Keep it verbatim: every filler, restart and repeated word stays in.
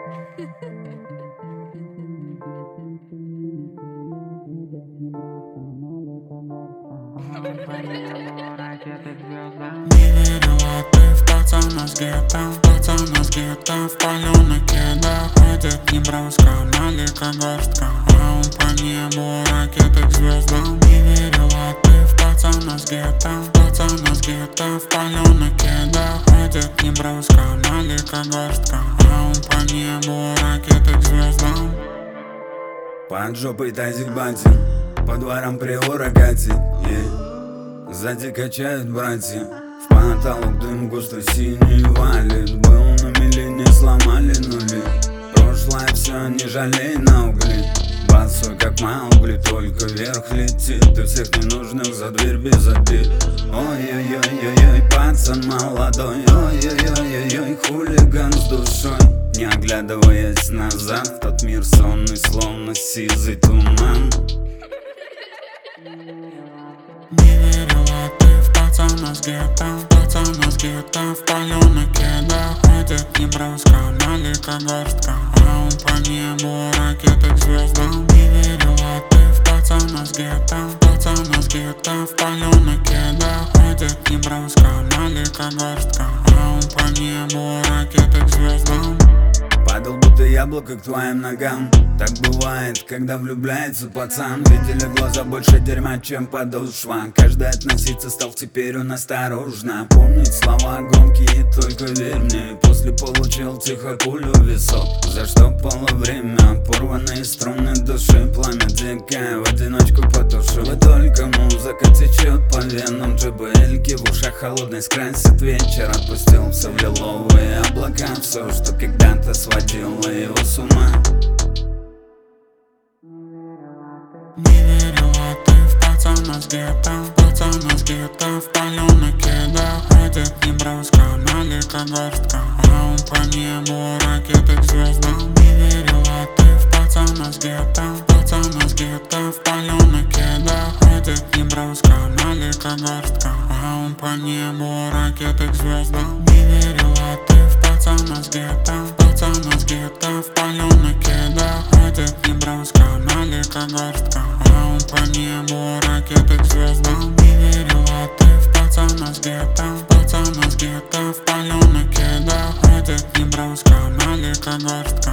Не верила ты в пацана с гетто, пацана с гетто в палёных кедах. Одет неброска, налика горстка, а он по небу ракеты к звездам. Не верила ты в пацана с гетто, пацана с гетто в палёных кедах. Одет неброска, налика горстка, а он по небу ракеты к звездам. Под жопой тазик батин, по дворам приора катит, yeah. Сзади качают братья, в потолок дым густо синий валит. Был на мели, не сломали нули, прошлое все, не жалей на угли. Босой как Маугли, только вверх летит, и всех ненужных за дверь без обид. Ой-ой-ой-ой-ой, пацан молодой, ой-ой-ой-ой-ой, хулиган с душой. Не оглядываясь назад, в тот мир сонный, словно сизый туман. Не верила ты в пацана с гетто, пацана с гетто в палёных кедах. Одет неброска, налика горстка, а он по небу ракеты к звездам. Не верила ты в пацана с гетто, пацана с гетто в палёных кедах. Одет неброска, налика горстка, а он по небу ракеты к звездам. Падал будто яблоко к твоим ногам. Так бывает, когда влюбляется пацан. Видели глаза больше дерьма, чем подошва. Каждый относиться стал теперь он осторожно. Помнить слова громкие, только верь мне. После получил тихо пулю в висок, за что было время. Порванные струны души, пламя дикое в одиночку потушу. И только музыка течет по венам, джи би эль-ки в ушах холодной скрасит вечер. Отпустил все в лиловые облака, все, что когда-то сводило его с ума. Не верила ты в пацана с гетто, пацана с гетто в палёных кедах. Одет неброска, налика горстка, а он по небу ракеты к звездам. Не верила ты в пацана с гетто, пацана с гетто в палёных кедах. Одет неброска, налика горстка, а он по небу ракеты к звездам. Не верила ты в пацана с гетто, пацана с гетто в палёных кедах. Одет неброска, налика горстка, а он по небу ракеты к звездам. Не верила ты в пацана с гетто, пацана с гетто в палёных кедах. Одет неброска, налика горстка,